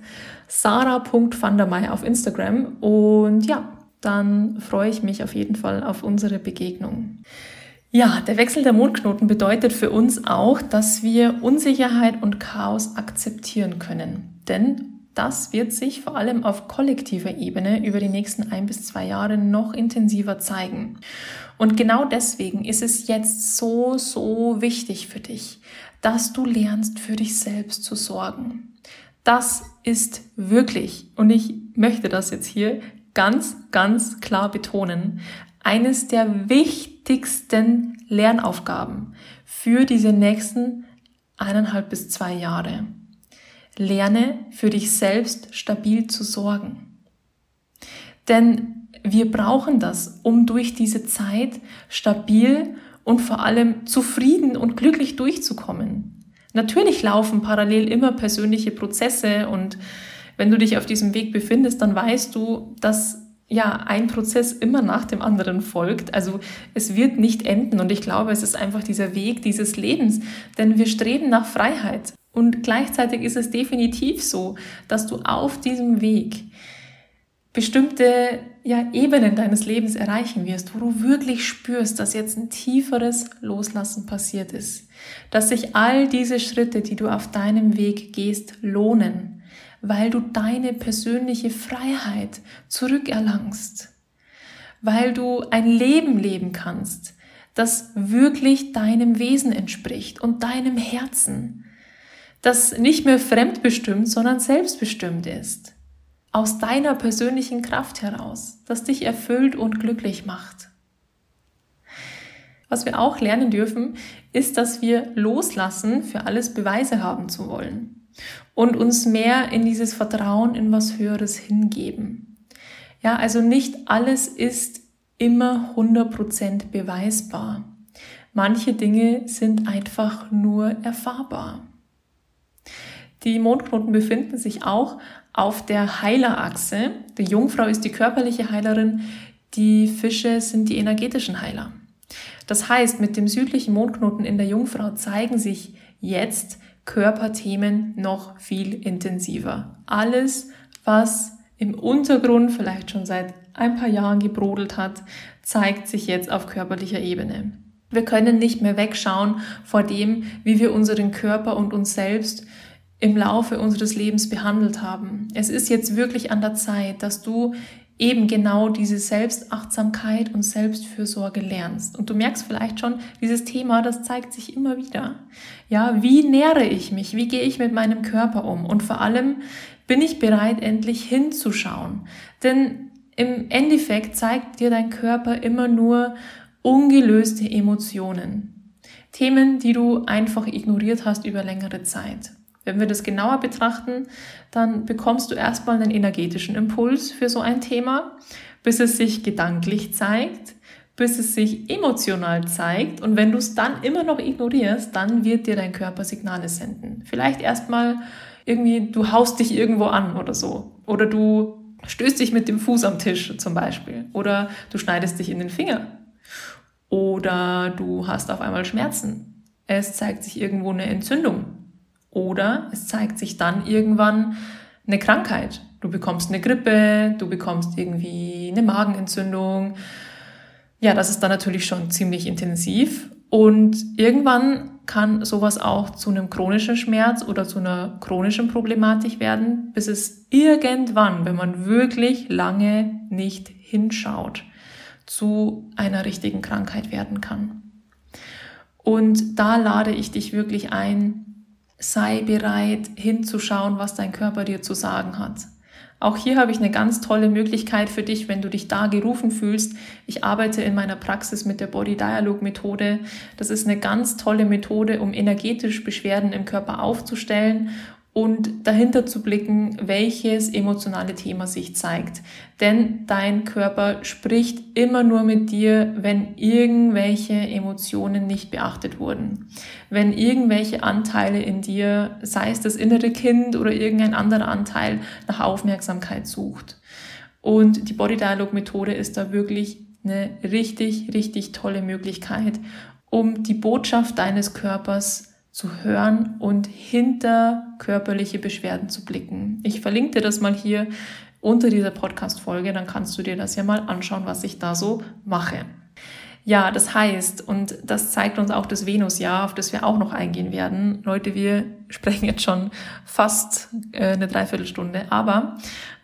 @sarah.vandermeyer auf Instagram und ja, dann freue ich mich auf jeden Fall auf unsere Begegnung. Ja, der Wechsel der Mondknoten bedeutet für uns auch, dass wir Unsicherheit und Chaos akzeptieren können. Denn das wird sich vor allem auf kollektiver Ebene über die nächsten 1 bis 2 Jahre noch intensiver zeigen. Und genau deswegen ist es jetzt so wichtig für dich, dass du lernst, für dich selbst zu sorgen. Das ist wirklich, und ich möchte das jetzt hier ganz klar betonen, eines der wichtigsten Lernaufgaben für diese nächsten 1,5 bis 2 Jahre. Lerne, für dich selbst stabil zu sorgen. Denn wir brauchen das, um durch diese Zeit stabil und vor allem zufrieden und glücklich durchzukommen. Natürlich laufen parallel immer persönliche Prozesse und wenn du dich auf diesem Weg befindest, dann weißt du, dass ja ein Prozess immer nach dem anderen folgt. Also es wird nicht enden und ich glaube, es ist einfach dieser Weg dieses Lebens, denn wir streben nach Freiheit. Und gleichzeitig ist es definitiv so, dass du auf diesem Weg bestimmte Ebenen deines Lebens erreichen wirst, wo du wirklich spürst, dass jetzt ein tieferes Loslassen passiert ist. Dass sich all diese Schritte, die du auf deinem Weg gehst, lohnen, weil du deine persönliche Freiheit zurückerlangst. Weil du ein Leben leben kannst, das wirklich deinem Wesen entspricht und deinem Herzen. Das nicht mehr fremdbestimmt, sondern selbstbestimmt ist. Aus deiner persönlichen Kraft heraus, das dich erfüllt und glücklich macht. Was wir auch lernen dürfen, ist, dass wir loslassen, für alles Beweise haben zu wollen und uns mehr in dieses Vertrauen in was Höheres hingeben. Ja, also nicht alles ist immer 100% beweisbar. Manche Dinge sind einfach nur erfahrbar. Die Mondknoten befinden sich auch auf der Heilerachse. Die Jungfrau ist die körperliche Heilerin, die Fische sind die energetischen Heiler. Das heißt, mit dem südlichen Mondknoten in der Jungfrau zeigen sich jetzt Körperthemen noch viel intensiver. Alles, was im Untergrund vielleicht schon seit ein paar Jahren gebrodelt hat, zeigt sich jetzt auf körperlicher Ebene. Wir können nicht mehr wegschauen vor dem, wie wir unseren Körper und uns selbst im Laufe unseres Lebens behandelt haben. Es ist jetzt wirklich an der Zeit, dass du eben genau diese Selbstachtsamkeit und Selbstfürsorge lernst. Und du merkst vielleicht schon, dieses Thema, das zeigt sich immer wieder. Ja, wie nähre ich mich? Wie gehe ich mit meinem Körper um? Und vor allem, Bin ich bereit, endlich hinzuschauen? Denn im Endeffekt zeigt dir dein Körper immer nur ungelöste Emotionen. Themen, die du einfach ignoriert hast über längere Zeit. Wenn wir das genauer betrachten, dann bekommst du erstmal einen energetischen Impuls für so ein Thema, bis es sich gedanklich zeigt, bis es sich emotional zeigt. Und wenn du es dann immer noch ignorierst, dann wird dir dein Körper Signale senden. Vielleicht erstmal irgendwie, du haust dich irgendwo an oder so. Oder du stößt dich mit dem Fuß am Tisch zum Beispiel. Oder du schneidest dich in den Finger. Oder du hast auf einmal Schmerzen. Es zeigt sich irgendwo eine Entzündung. Oder es zeigt sich dann irgendwann eine Krankheit. Du bekommst eine Grippe, du bekommst irgendwie eine Magenentzündung. Ja, das ist dann natürlich schon ziemlich intensiv. Und irgendwann kann sowas auch zu einem chronischen Schmerz oder zu einer chronischen Problematik werden, bis es irgendwann, wenn man wirklich lange nicht hinschaut, zu einer richtigen Krankheit werden kann. Und da lade ich dich wirklich ein, sei bereit hinzuschauen, was dein Körper dir zu sagen hat. Auch hier habe ich eine ganz tolle Möglichkeit für dich, wenn du dich da gerufen fühlst. Ich arbeite in meiner Praxis mit der Body Dialogue Methode. Das ist eine ganz tolle Methode, um energetisch Beschwerden im Körper aufzustellen und dahinter zu blicken, welches emotionale Thema sich zeigt. Denn dein Körper spricht immer nur mit dir, wenn irgendwelche Emotionen nicht beachtet wurden. Wenn irgendwelche Anteile in dir, sei es das innere Kind oder irgendein anderer Anteil, nach Aufmerksamkeit sucht. Und die Body Dialogue Methode ist da wirklich eine richtig, richtig tolle Möglichkeit, um die Botschaft deines Körpers zu hören und hinter körperliche Beschwerden zu blicken. Ich verlinke dir das mal hier unter dieser Podcast-Folge, dann kannst du dir das ja mal anschauen, was ich da so mache. Ja, das heißt, und das zeigt uns auch das Venusjahr, auf das wir auch noch eingehen werden. Leute, wir sprechen jetzt schon fast eine Dreiviertelstunde, aber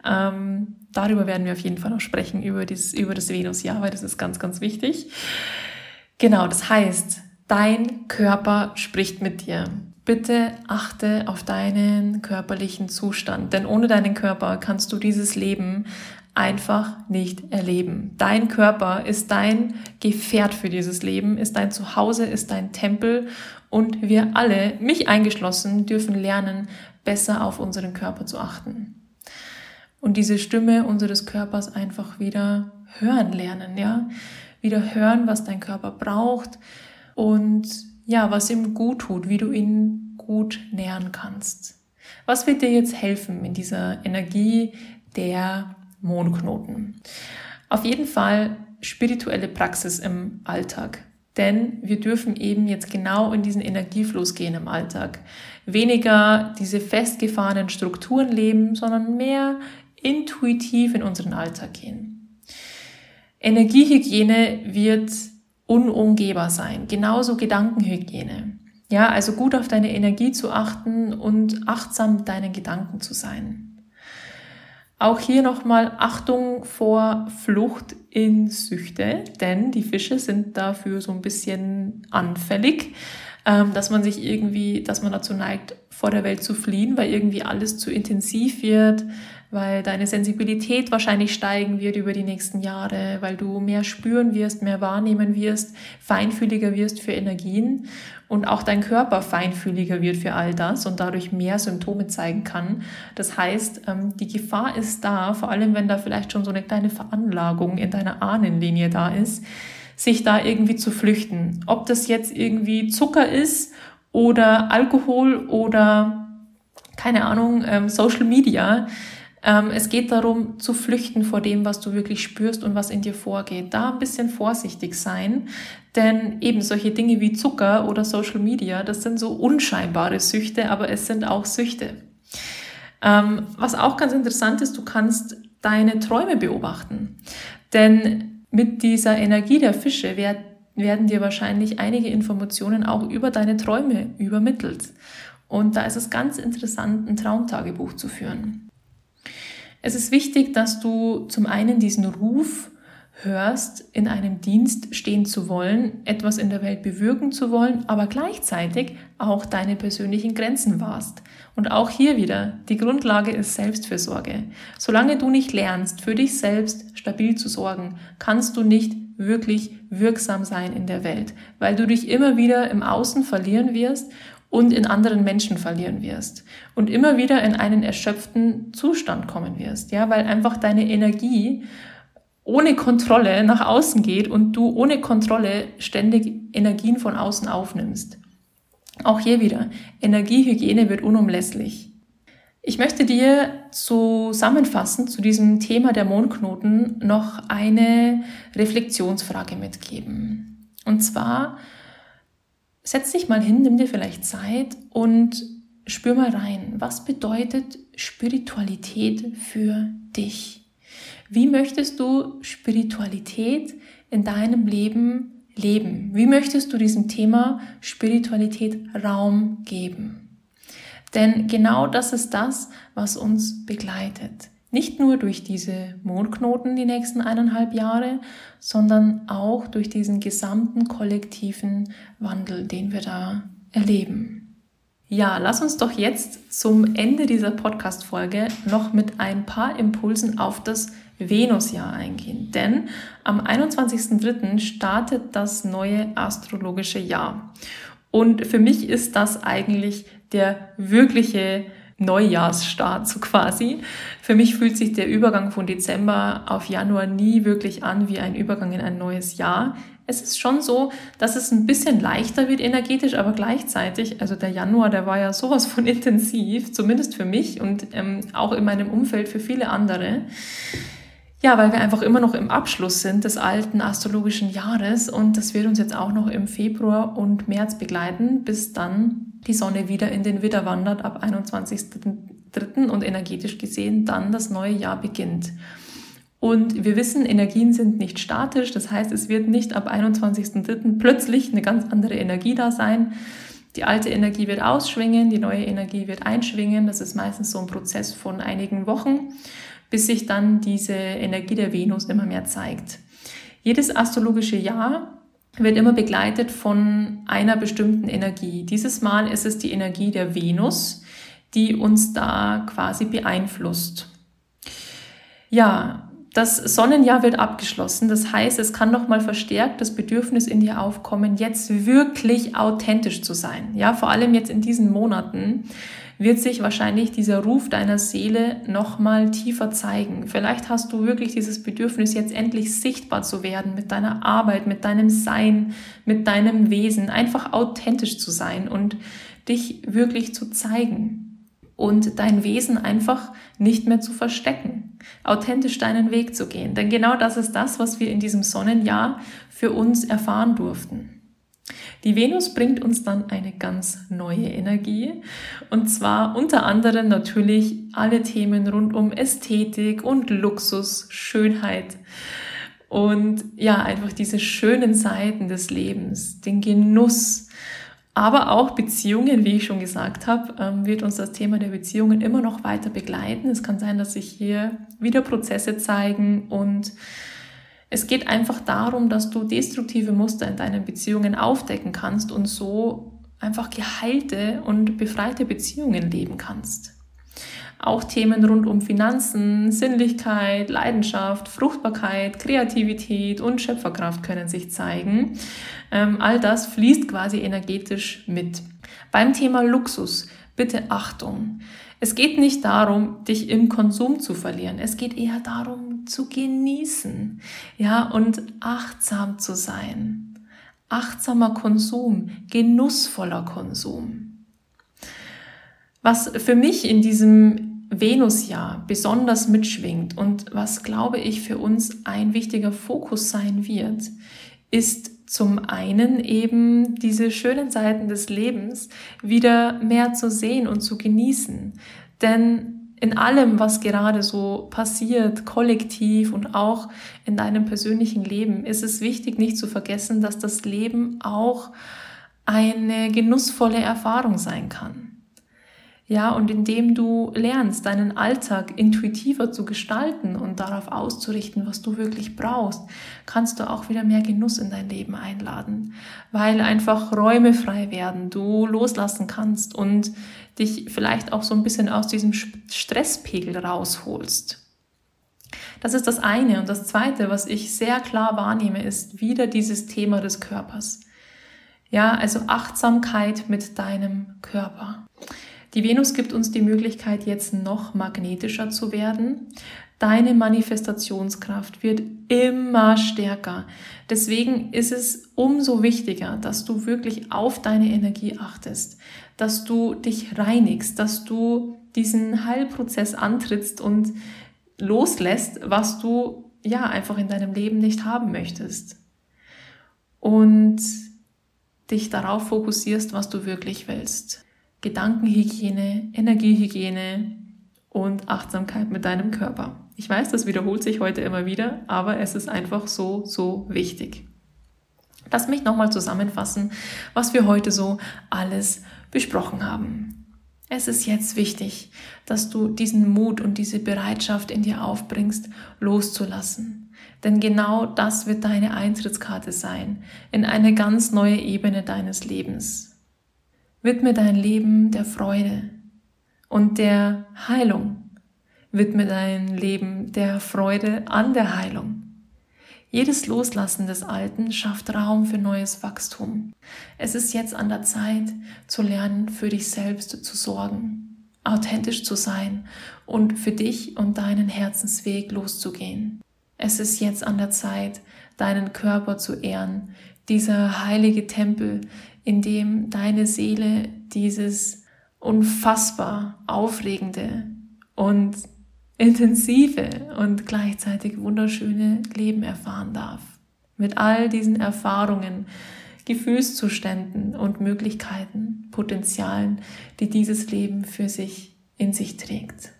darüber werden wir auf jeden Fall noch sprechen, über das Venusjahr, weil das ist ganz, ganz wichtig. Genau, das heißt, dein Körper spricht mit dir. Bitte achte auf deinen körperlichen Zustand, denn ohne deinen Körper kannst du dieses Leben einfach nicht erleben. Dein Körper ist dein Gefährt für dieses Leben, ist dein Zuhause, ist dein Tempel und wir alle, mich eingeschlossen, dürfen lernen, besser auf unseren Körper zu achten. Und diese Stimme unseres Körpers einfach wieder hören lernen, ja? Wieder hören, was dein Körper braucht, und ja, was ihm gut tut, wie du ihn gut nähren kannst. Was wird dir jetzt helfen in dieser Energie der Mondknoten? Auf jeden Fall spirituelle Praxis im Alltag. Denn wir dürfen eben jetzt genau in diesen Energiefluss gehen im Alltag. Weniger diese festgefahrenen Strukturen leben, sondern mehr intuitiv in unseren Alltag gehen. Energiehygiene wird unumgehbar sein. Genauso Gedankenhygiene. Ja, also gut auf deine Energie zu achten und achtsam mit deinen Gedanken zu sein. Auch hier nochmal Achtung vor Flucht in Süchte, denn die Fische sind dafür so ein bisschen anfällig, dass man dazu neigt, vor der Welt zu fliehen, weil irgendwie alles zu intensiv wird, weil deine Sensibilität wahrscheinlich steigen wird über die nächsten Jahre, weil du mehr spüren wirst, mehr wahrnehmen wirst, feinfühliger wirst für Energien und auch dein Körper feinfühliger wird für all das und dadurch mehr Symptome zeigen kann. Das heißt, die Gefahr ist da, vor allem wenn da vielleicht schon so eine kleine Veranlagung in deiner Ahnenlinie da ist, sich da irgendwie zu flüchten. Ob das jetzt irgendwie Zucker ist oder Alkohol oder, keine Ahnung, Social Media. Es geht darum, zu flüchten vor dem, was du wirklich spürst und was in dir vorgeht. Da ein bisschen vorsichtig sein, denn eben solche Dinge wie Zucker oder Social Media, das sind so unscheinbare Süchte, aber es sind auch Süchte. Was auch ganz interessant ist, du kannst deine Träume beobachten, denn mit dieser Energie der Fische werden dir wahrscheinlich einige Informationen auch über deine Träume übermittelt. Und da ist es ganz interessant, ein Traumtagebuch zu führen. Es ist wichtig, dass du zum einen diesen Ruf hörst, in einem Dienst stehen zu wollen, etwas in der Welt bewirken zu wollen, aber gleichzeitig auch deine persönlichen Grenzen wahrst. Und auch hier wieder, die Grundlage ist Selbstfürsorge. Solange du nicht lernst, für dich selbst stabil zu sorgen, kannst du nicht wirklich wirksam sein in der Welt, weil du dich immer wieder im Außen verlieren wirst und in anderen Menschen verlieren wirst und immer wieder in einen erschöpften Zustand kommen wirst, ja, weil einfach deine Energie ohne Kontrolle nach außen geht und du ohne Kontrolle ständig Energien von außen aufnimmst. Auch hier wieder, Energiehygiene wird unumlässlich. Ich möchte dir zusammenfassend zu diesem Thema der Mondknoten noch eine Reflexionsfrage mitgeben. Und zwar, setz dich mal hin, nimm dir vielleicht Zeit und spür mal rein. Was bedeutet Spiritualität für dich? Wie möchtest du Spiritualität in deinem Leben leben? Wie möchtest du diesem Thema Spiritualität Raum geben? Denn genau das ist das, was uns begleitet. Nicht nur durch diese Mondknoten die nächsten 1,5 Jahre, sondern auch durch diesen gesamten kollektiven Wandel, den wir da erleben. Ja, lass uns doch jetzt zum Ende dieser Podcast-Folge noch mit ein paar Impulsen auf das Venusjahr eingehen. Denn am 21.03. startet das neue astrologische Jahr. Und für mich ist das eigentlich der wirkliche Neujahrsstart, so quasi. Für mich fühlt sich der Übergang von Dezember auf Januar nie wirklich an wie ein Übergang in ein neues Jahr. Es ist schon so, dass es ein bisschen leichter wird energetisch, aber gleichzeitig, also der Januar, der war ja sowas von intensiv, zumindest für mich und auch in meinem Umfeld für viele andere. Ja, weil wir einfach immer noch im Abschluss sind des alten astrologischen Jahres und das wird uns jetzt auch noch im Februar und März begleiten, bis dann die Sonne wieder in den Widder wandert ab 21.03. und energetisch gesehen dann das neue Jahr beginnt. Und wir wissen, Energien sind nicht statisch, das heißt, es wird nicht ab 21.03. plötzlich eine ganz andere Energie da sein. Die alte Energie wird ausschwingen, die neue Energie wird einschwingen. Das ist meistens so ein Prozess von einigen Wochen, bis sich dann diese Energie der Venus immer mehr zeigt. Jedes astrologische Jahr wird immer begleitet von einer bestimmten Energie. Dieses Mal ist es die Energie der Venus, die uns da quasi beeinflusst. Ja, das Sonnenjahr wird abgeschlossen. Das heißt, es kann nochmal verstärkt das Bedürfnis in dir aufkommen, jetzt wirklich authentisch zu sein. Ja, vor allem jetzt in diesen Monaten wird sich wahrscheinlich dieser Ruf deiner Seele nochmal tiefer zeigen. Vielleicht hast du wirklich dieses Bedürfnis, jetzt endlich sichtbar zu werden mit deiner Arbeit, mit deinem Sein, mit deinem Wesen, einfach authentisch zu sein und dich wirklich zu zeigen und dein Wesen einfach nicht mehr zu verstecken, authentisch deinen Weg zu gehen. Denn genau das ist das, was wir in diesem Sonnenjahr für uns erfahren durften. Die Venus bringt uns dann eine ganz neue Energie und zwar unter anderem natürlich alle Themen rund um Ästhetik und Luxus, Schönheit und ja, einfach diese schönen Seiten des Lebens, den Genuss, aber auch Beziehungen, wie ich schon gesagt habe, wird uns das Thema der Beziehungen immer noch weiter begleiten. Es kann sein, dass sich hier wieder Prozesse zeigen und es geht einfach darum, dass du destruktive Muster in deinen Beziehungen aufdecken kannst und so einfach geheilte und befreite Beziehungen leben kannst. Auch Themen rund um Finanzen, Sinnlichkeit, Leidenschaft, Fruchtbarkeit, Kreativität und Schöpferkraft können sich zeigen. All das fließt quasi energetisch mit. Beim Thema Luxus, bitte Achtung. Es geht nicht darum, dich im Konsum zu verlieren. Es geht eher darum, zu genießen, ja, und achtsam zu sein. Achtsamer Konsum, genussvoller Konsum. Was für mich in diesem Venusjahr besonders mitschwingt und was, glaube ich, für uns ein wichtiger Fokus sein wird, ist zum einen eben diese schönen Seiten des Lebens wieder mehr zu sehen und zu genießen. Denn in allem, was gerade so passiert, kollektiv und auch in deinem persönlichen Leben, ist es wichtig, nicht zu vergessen, dass das Leben auch eine genussvolle Erfahrung sein kann. Ja, und indem du lernst, deinen Alltag intuitiver zu gestalten und darauf auszurichten, was du wirklich brauchst, kannst du auch wieder mehr Genuss in dein Leben einladen, weil einfach Räume frei werden, du loslassen kannst und dich vielleicht auch so ein bisschen aus diesem Stresspegel rausholst. Das ist das eine. Und das zweite, was ich sehr klar wahrnehme, ist wieder dieses Thema des Körpers. Ja, also Achtsamkeit mit deinem Körper. Die Venus gibt uns die Möglichkeit, jetzt noch magnetischer zu werden. Deine Manifestationskraft wird immer stärker. Deswegen ist es umso wichtiger, dass du wirklich auf deine Energie achtest, dass du dich reinigst, dass du diesen Heilprozess antrittst und loslässt, was du ja einfach in deinem Leben nicht haben möchtest. Und dich darauf fokussierst, was du wirklich willst. Gedankenhygiene, Energiehygiene und Achtsamkeit mit deinem Körper. Ich weiß, das wiederholt sich heute immer wieder, aber es ist einfach so wichtig. Lass mich nochmal zusammenfassen, was wir heute so alles besprochen haben. Es ist jetzt wichtig, dass du diesen Mut und diese Bereitschaft in dir aufbringst, loszulassen. Denn genau das wird deine Eintrittskarte sein in eine ganz neue Ebene deines Lebens. Widme dein Leben der Freude und der Heilung. Widme dein Leben der Freude an der Heilung. Jedes Loslassen des Alten schafft Raum für neues Wachstum. Es ist jetzt an der Zeit, zu lernen, für dich selbst zu sorgen, authentisch zu sein und für dich und deinen Herzensweg loszugehen. Es ist jetzt an der Zeit, deinen Körper zu ehren, dieser heilige Tempel, in dem deine Seele dieses unfassbar aufregende und intensive und gleichzeitig wunderschöne Leben erfahren darf. Mit all diesen Erfahrungen, Gefühlszuständen und Möglichkeiten, Potenzialen, die dieses Leben für sich in sich trägt.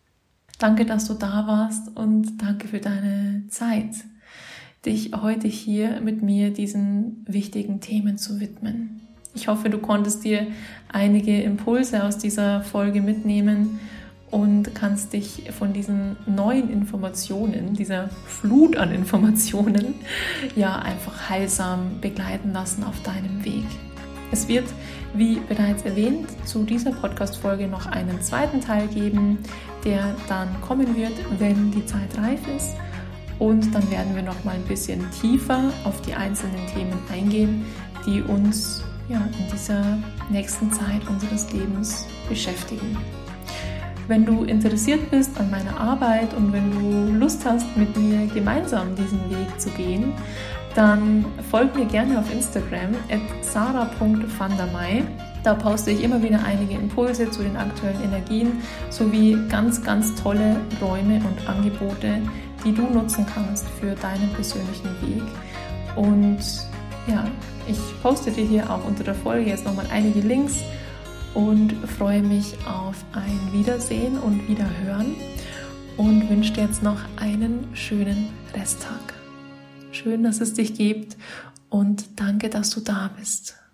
Danke, dass du da warst und danke für deine Zeit, dich heute hier mit mir diesen wichtigen Themen zu widmen. Ich hoffe, du konntest dir einige Impulse aus dieser Folge mitnehmen und kannst dich von diesen neuen Informationen, dieser Flut an Informationen, ja einfach heilsam begleiten lassen auf deinem Weg. Es wird, wie bereits erwähnt, zu dieser Podcast-Folge noch einen zweiten Teil geben, der dann kommen wird, wenn die Zeit reif ist. Und dann werden wir noch mal ein bisschen tiefer auf die einzelnen Themen eingehen, die uns in dieser nächsten Zeit unseres Lebens beschäftigen. Wenn du interessiert bist an meiner Arbeit und wenn du Lust hast, mit mir gemeinsam diesen Weg zu gehen, dann folg mir gerne auf Instagram @sara.vandermey. Da poste ich immer wieder einige Impulse zu den aktuellen Energien sowie ganz tolle Räume und Angebote, die du nutzen kannst für deinen persönlichen Weg. Und ja, ich poste dir hier auch unter der Folge jetzt nochmal einige Links und freue mich auf ein Wiedersehen und Wiederhören und wünsche dir jetzt noch einen schönen Resttag. Schön, dass es dich gibt und danke, dass du da bist.